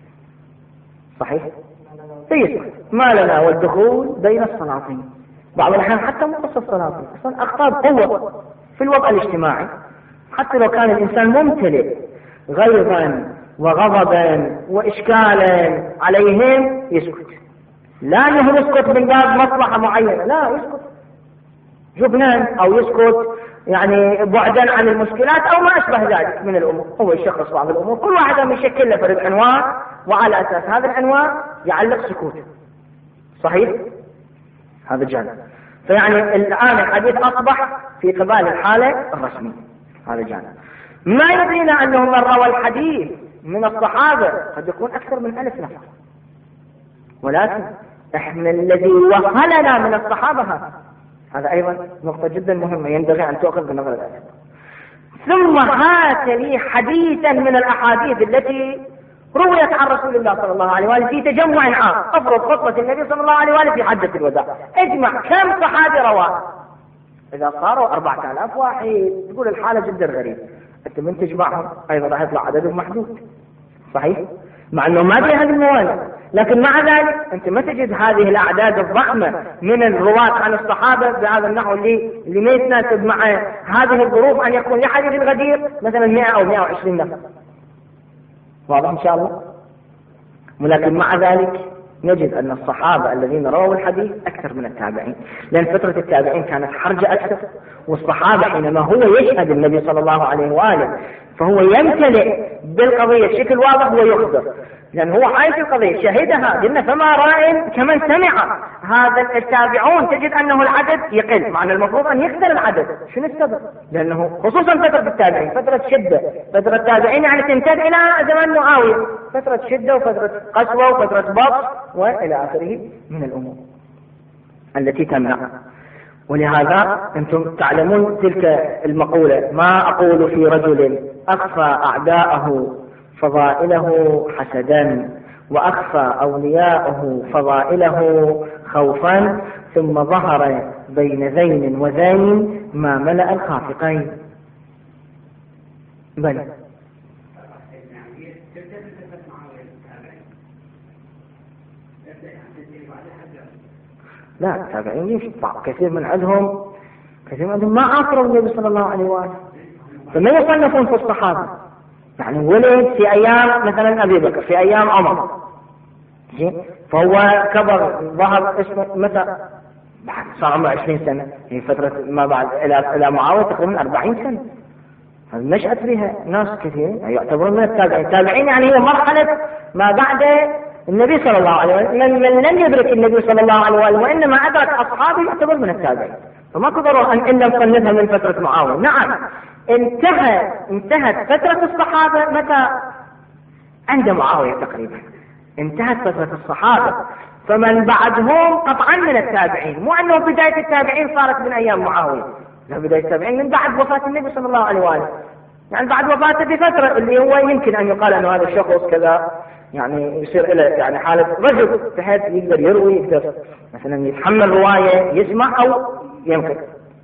صحيح؟ سيسمع ما لنا والدخول بين السلاطين. بعض الأحيان حتى مو قصة السلاطين، أصلا أخطاب قوة في الوضع الاجتماعي. حتى لو كان الإنسان ممتلئ غيظا وغضبا وإشكالا عليهم يسكت، لا أنه يسكت من باب مصلحة معينة، لا يسكت جبنا أو يسكت يعني بعدا عن المشكلات أو ما أشبه ذلك من الأمور. هو يشخص بعض الأمور، كل واحد يشكل له فرد عنوان، وعلى أساس هذا العنوان يعلق سكوته. صحيح؟ هذا جانب. فيعني الآن الحديث أصبح في قبال الحالة الرسمية، هذا جانب. ما يدرينا أنه من روى الحديث من الصحابة قد يكون أكثر من ألف نفر، ولكن احنا الذي وهلنا من الصحابة هذا هذا أيضا نقطة جدا مهمة ينبغي أن تؤخذ بنظر الأسف. ثم هات لي حديثا من الأحاديث التي رويت عن رسول الله صلى الله عليه وآله في تجمع عام. أفرض خطبة النبي صلى الله عليه وآله في حجة الوداع، اجمع كم صحابي رواه. إذا صاروا أربعة آلاف واحد تقول الحالة جدا غريبة. أنت من تجمعهم أيضا راح يطلع عددهم محدود. صحيح؟ مع أنه ما في هذه الموانئ، لكن مع ذلك أنت ما تجد هذه الأعداد الضخمة من الرواة عن الصحابة بهذا النحو اللي اللي ما يتناسب مع هذه الظروف أن يكون لحديث الغدير مثلا مئة أو مئة وعشرين نفر. واضح إن شاء الله؟ ولكن مع ذلك نجد أن الصحابة الذين رووا الحديث أكثر من التابعين، لأن فترة التابعين كانت حرجة أكثر، والصحابة حينما هو يشهد النبي صلى الله عليه وآله فهو يمتلئ بالقضية بشكل واضح ويخبر، لأن هو عايش القضية شهدها. قلنا فما رأي كمن سمع. هذا التابعون تجد أنه العدد يقل، مع أن المفروض أن يكثر العدد. شنو السبب؟ لأنه خصوصا فترة التابعين فترة شدة، فترة التابعين يعني تمتد إلى زمان معاوية، فترة شدة وفترة قسوة وفترة بطش وإلى آخره من الأمور التي تمنع. ولهذا أنتم تعلمون تلك المقولة: ما أقول في رجل أخفى أعداءه فضائله حسدا، وأخفى أولياءه فضائله خوفا، ثم ظهر بين ذين وذين ما ملأ الخافقين. بل لا تابعين يمشي كثير من عندهم كثير من عندهم ما عاصروا النبي صلى الله عليه وآله، فما يصنفون في الصحابة. يعني ولد في أيام مثلا أبي بكر، في أيام عمر، فهو كبر ظهر اسمه متى؟ بعد صار عمره عشرين سنة، في فترة ما بعد إلى إلى معاوية تقريبا أربعين سنة. نشأت فيها ناس كثير يعتبرون من التابعين. التابعين يعني هي مرحلة ما بعد النبي صلى الله عليه وسلم، من لم يدرك النبي صلى الله عليه وسلم وإنما أدرك أصحابه يعتبر من التابعين. فما قدروا أن إلا نصنفها من فترة معاوية. نعم انتهى انتهت فترة الصحابة متى؟ عند معاوية تقريبا انتهت فترة الصحابة، فمن بعدهم قطعا من التابعين. مو أنه بداية التابعين صارت من أيام معاوية، لا، بداية التابعين من بعد وفاة النبي صلى الله عليه وآله، يعني بعد وفاته بفترة اللي هو يمكن أن يقال أنه هذا الشخص كذا يعني يصير إلى يعني حالة رجل بحيث يقدر يروي، يقدر مثلا يتحمل رواية، يسمع أو يمكن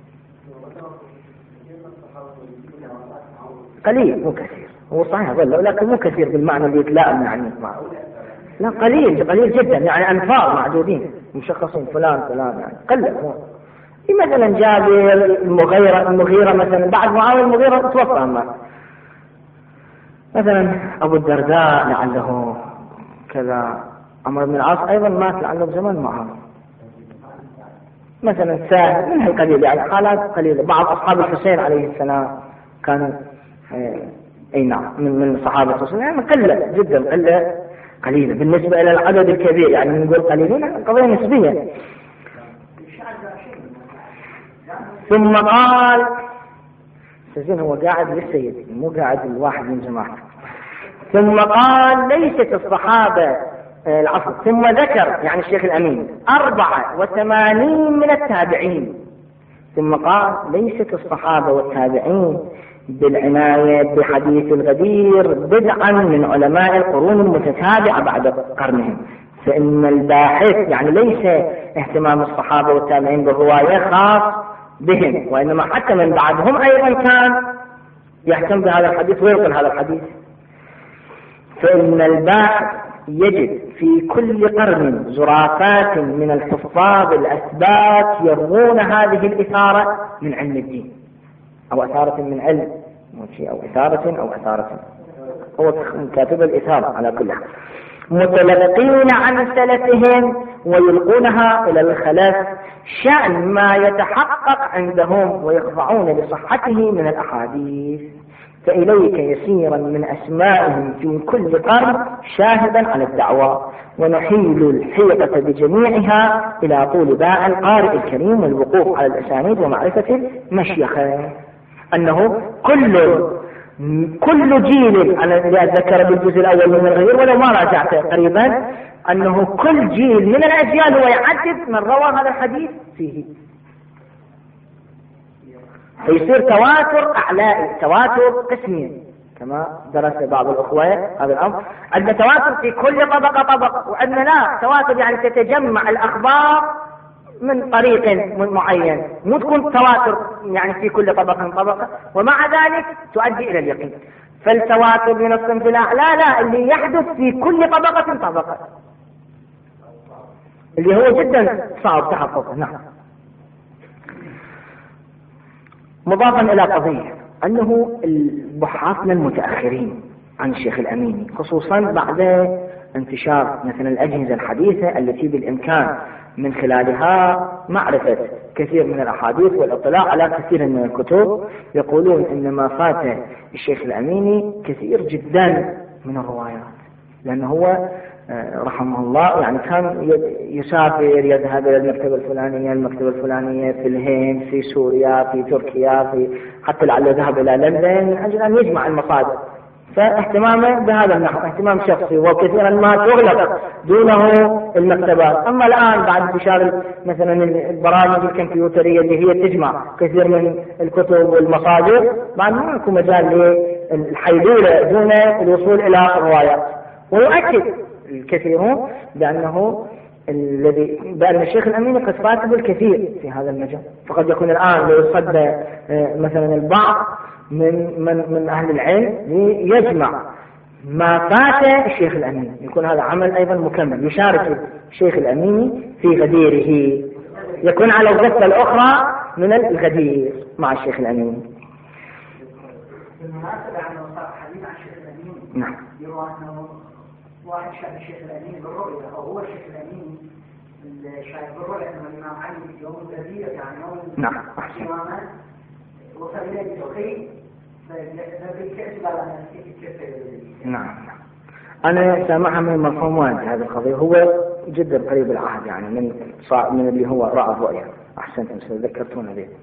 قليل مو كثير. هو صحيح ظل لكن مو كثير بالمعنى اللي يتلائم يعني معه، لا قليل قليل جدا، يعني أنفار معدودين مشخصين فلان فلان، يعني قلة. مثلا جابر، المغيرة المغيرة مثلا بعد معاوية المغيرة توفى. أما مثلا أبو الدرداء لعله كذا، عمرو بن العاص أيضا مات لعله بزمن معهم. مثلا سهل من هالقليل، يعني حالات قليلة. بعض أصحاب الحسين عليه السلام كانوا أي نعم من من صحابة الرسول، يعني قلة جدا، قلة قليلة بالنسبة إلى العدد الكبير، يعني نقول قليلين قضية نسبية. ثم قال سجين هو قاعد للسيد مو قاعد الواحد من جماعته. ثم قال ليست الصحابة العصر. ثم ذكر يعني الشيخ الأمين أربعة وثمانين من التابعين. ثم قال ليست الصحابة والتابعين بالعناية بحديث الغدير بدعا من علماء القرون المتتابعة بعد قرنهم، فإن الباحث يعني ليس اهتمام الصحابة والتابعين بالرواية خاص بهم، وإنما حتى من بعدهم أيضا كان يهتم بهذا الحديث وينقل هذا الحديث. فإن الباحث يجد في كل قرن زرافات من الحفاظ الأثبات يروون هذه الإثارة من علم الدين، أو أثارة من علم، أو إثارة أو أثارة، هو كاتب الإثارة على كل حال، متلقين عن سلفهم ويلقونها إلى الخلف شأن ما يتحقق عندهم ويخضعون لصحته من الأحاديث. فإليك يسيرا من أسمائهم في كل قرن شاهدا على الدعوة، ونحيل الحيطة بجميعها إلى طول باع القارئ الكريم والوقوف على الأسانيد ومعرفة المشيخة. أنه كل كل جيل، أنا أتذكر بالجزء الأول من الغير ولو ما راجعته قريبا، أنه كل جيل من الأجيال هو يعدد من روى هذا الحديث فيه، فيصير تواتر أعلائي، تواتر قسمي كما درس بعض الأخوة هذا الأمر. عندنا تواتر في كل طبقة طبقة، وعندنا لا تواتر يعني تتجمع الأخبار من طريق معين، مو تكون تواتر يعني في كل طبقة طبقة، ومع ذلك تؤدي إلى اليقين. فالتواتر من الصنف الأعلى لا، اللي يحدث في كل طبقة طبقة، اللي هو جدا صعب تحققه. نعم. مضافا إلى قضية أنه البحاثنا المتأخرين عن الشيخ الأميني خصوصا بعد انتشار مثلا الأجهزة الحديثة التي بالإمكان من خلالها معرفة كثير من الأحاديث والاطلاع على كثير من الكتب، يقولون إن ما فات الشيخ الأميني كثير جدا من الروايات، لأنه هو رحمه الله يعني كان يسافر، يذهب إلى المكتبة الفلانية المكتبة الفلانية في الهند، في سوريا، في تركيا، في حتى لعله ذهب إلى لندن من أجل أن يجمع المصادر. فاهتمامه بهذا النحو اهتمام شخصي، وكثيرا ما تغلق دونه المكتبات. أما الآن بعد انتشار مثلا البرامج الكمبيوترية اللي هي تجمع كثير من الكتب والمصادر، بعد ما يكون مجال للحيلولة دون الوصول إلى الروايات. ويؤكد الكثيرون بأنه الذي بأن الشيخ الأميني قد فاته الكثير في هذا المجال، فقد يكون الآن يصدى مثلا البعض من من من أهل العلم ليجمع ما فات الشيخ الأميني، يكون هذا عمل أيضا مكمل، يشارك الشيخ الأميني في غديره، يكون على الغفة الأخرى من الغدير مع الشيخ الأميني. بالمناسبة عن حديث عن الشيخ الأميني، نعم، يروى أنه واحد شاف الشيخ الأميني بالرؤيا، أو هو الشيخ الأميني شايف بالرؤيا أنه الإمام علي يوم الغدير يعني يوم نعم أحسن وصل إليه بتوحيد فبالكأس على نعم. أنا سامعها من مفهومات هذه القضية، هو جدا قريب العهد يعني من من اللي هو رأى الرؤيا. أحسنتم ذكرتونا به.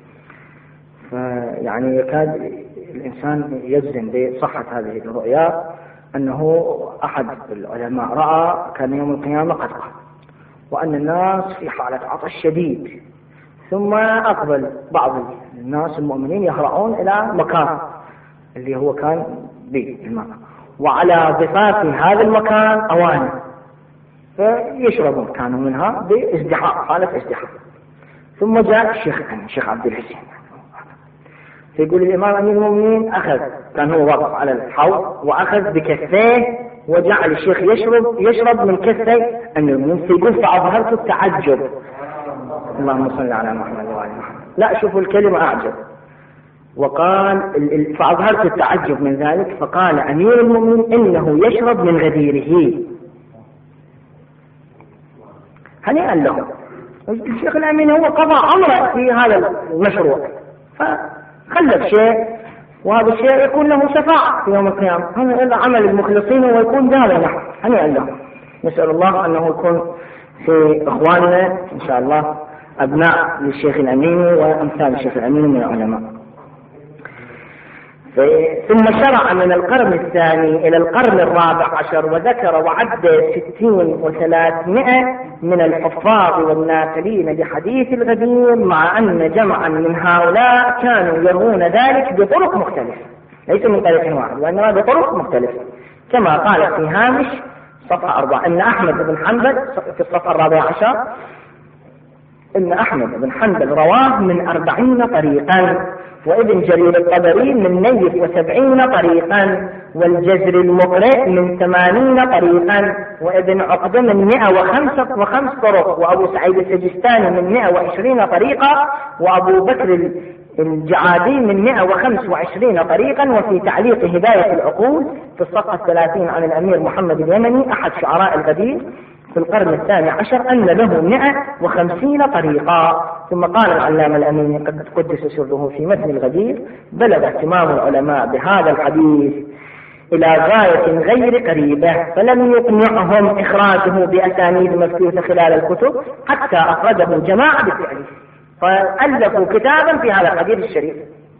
فيعني يكاد الإنسان يجزم بصحة هذه الرؤيا أنه أحد العلماء رأى كان يوم القيامة قد قام، وأن الناس في حالة عطش شديد، ثم أقبل بعض الناس المؤمنين يهرعون إلى مكان اللي هو كان به الماء، وعلى ضفاف هذا المكان أواني فيشربون كانوا منها بازدحام، حالة ازدحام. ثم جاء الشيخ الشيخ عبد الحسين فيقول الإمام أمير المؤمنين أخذ، كان هو واقف على الحوض وأخذ بكفيه وجعل الشيخ يشرب يشرب من كفيه أمير المؤمنين، فيقول فأظهرت التعجب. اللهم صل على محمد وعلى محمد. لا شوفوا الكلمة أعجب. وقال فأظهرت التعجب من ذلك، فقال أمير المؤمنين إنه يشرب من غديره. هنيئا له، الشيخ الأمين هو قضى أمره في هذا المشروع، فخلف شيء وهذا الشيء يكون له شفاعة في يوم القيامة. هذا عمل المخلصين ويكون بهذا النحو. هنيئا له. نسأل الله أنه يكون في إخواننا إن شاء الله أبناء للشيخ الأميني وأمثال الشيخ الأميني من العلماء. ثم شرع من القرن الثاني إلى القرن الرابع عشر وذكر وعد ستين وثلاثمائة من الحفاظ والناقلين بحديث الغدير، مع أن جمعا من هؤلاء كانوا يروون ذلك بطرق مختلفة، ليس من طريق واحد وإنما بطرق مختلفة، كما قال في هامش صفحة أربعة أن أحمد بن حنبل في الصفحة الرابعة عشر إن أحمد بن حنبل رواه من أربعين طريقا، وابن جرير الطبري من نيف وسبعين طريقا، والجزر المقرئ من ثمانين طريقا، وابن عقدة من مئة وخمسة وخمس طرق، وأبو سعيد السجستاني من مئة وعشرين طريقة، وأبو بكر الجعادي من مئة وخمس وعشرين طريقا. وفي تعليق هداية العقول في الصفحة الثلاثين عن الأمير محمد اليمني أحد شعراء الغدير في القرن الثاني عشر أن له مئة وخمسين طريقة. ثم قال العلامة الأميني قد قدس سره في متن الغدير: بلغ اهتمام العلماء بهذا الحديث إلى غاية غير قريبة، فلم يقنعهم إخراجه بأسانيد مفتوحة خلال الكتب حتى أخرجه جماعة بالتأليف، فألفوا كتابا في هذا الحديث الشريف،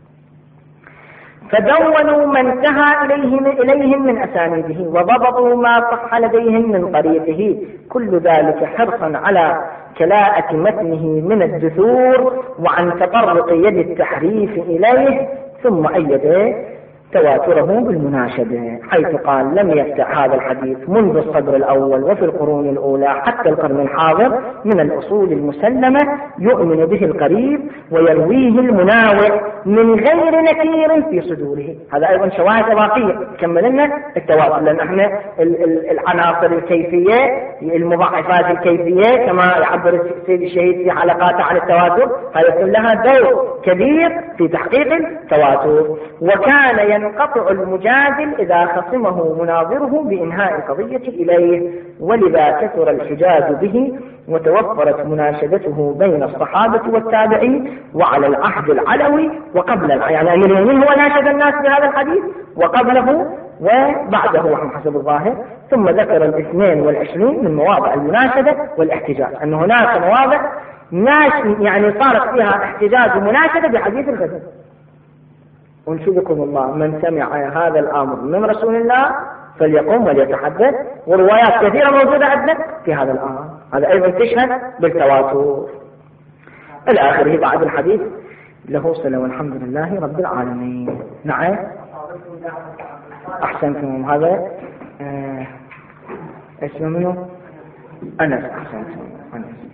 فدونوا ما انتهى إليهم, إليهم من أسانيده، وضبطوا ما صح لديهم من طريقه، كل ذلك حرصا على كلاءة متنه من الدثور وعن تطرق يد التحريف إليه. ثم أيده تواتره بالمناشدة، حيث قال: لم يفتح هذا الحديث منذ الصدر الأول وفي القرون الأولى حتى القرن الحاضر من الأصول المسلمة يؤمن به القريب ويرويه المناوئ من غير نكير في صدوره. هذا أيضا شواهد إضافية كمل لنا التواتر، لأن احنا العناصر الكيفية المضاعفات الكيفية كما يعبر السيد الشهيد في حلقاته عن التواتر، هذا لها دور كبير في تحقيق التواتر. وكان ينقطع المجادل إذا خصمه مناظره بإنهاء القضية إليه، ولذا كثر الحجاج به وتوفرت مناشدته بين الصحابة والتابعين وعلى العهد العلوي وقبل، يعني أمير المؤمنين هو ناشد الناس بهذا الحديث وقبله وبعده حسب الظاهر. ثم ذكر الاثنين والعشرين من مواضع المناشدة والاحتجاج، أن هناك مواضع يعني صارت فيها احتجاج ومناشدة بحديث الغدير. ونشدكم الله من سمع هذا الأمر من رسول الله فليقوم وليتحدث، وروايات كثيرة موجودة عندنا في هذا الأمر، هذا أيضا تشهد بالتواتر. إلى آخره بعد الحديث له صلة والحمد لله رب العالمين. نعم أحسنتم. هذا آه اسمه منه أنس. أحسنتم أنس.